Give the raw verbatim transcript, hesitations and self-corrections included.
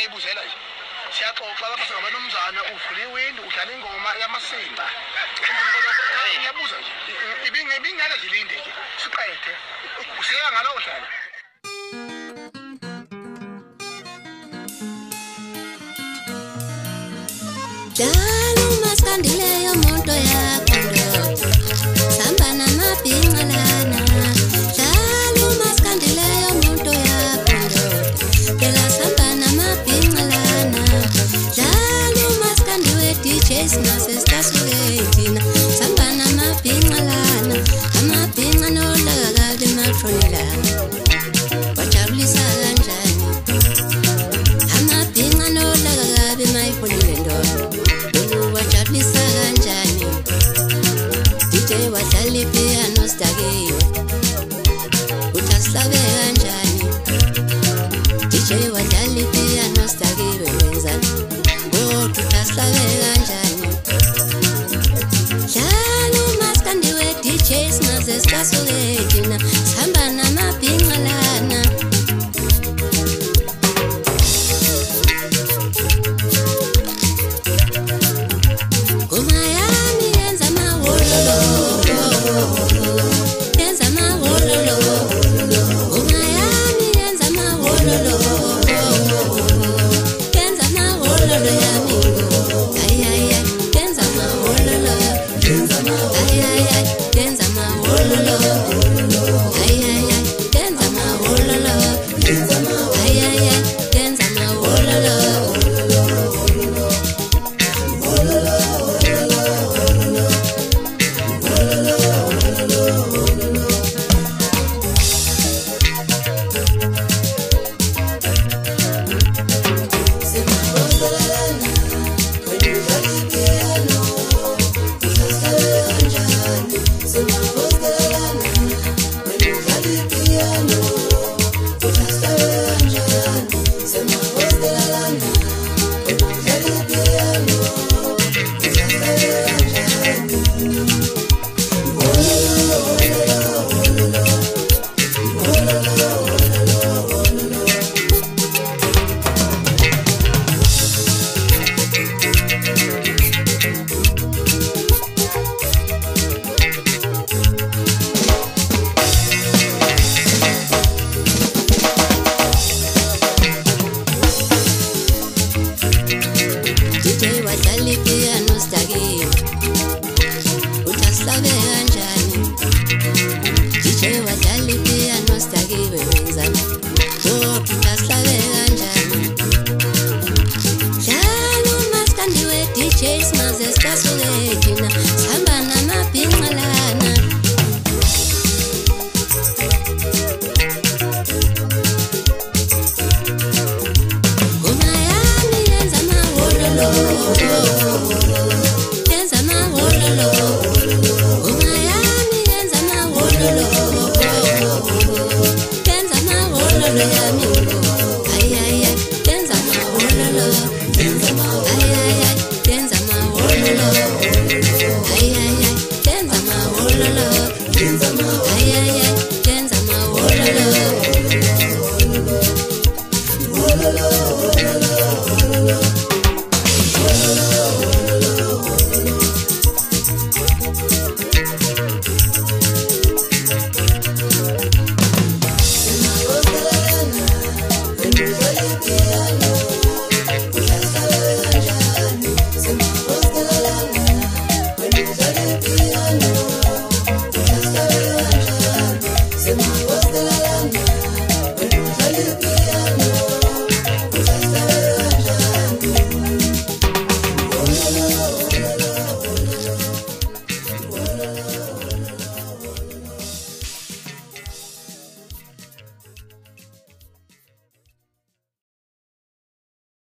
ngiyibuzela nje siyaxoxa lapha singabanumzana uvule iwindi udlala ingoma yamasimba ngiyabuza nje ibingeke nje linde nje siqede usiyeka ngalowo dlala Dala umaskandileyo monto yakho samba namabhinqalana Dala umaskandileyo monto yakho Dela samba namabhinqalana Dala umaskandiwe D J sinasesitasuletina samba namabhinqalana amabhinqa nolakabi matronelana Wajabulisa kanjani amabhinqa nolakabi mayiholile Wajabulisa kanjani D J wadlala ipiano sidakiwe Uthaslabe kanjani D J wadlala ipiano sidakiwe wenzani Ngoba uthaslabe kanjani Dlala umaskandiwe D J singaze sitasuke thina sihamba namabhinqalana Kenza ma wololo ya mi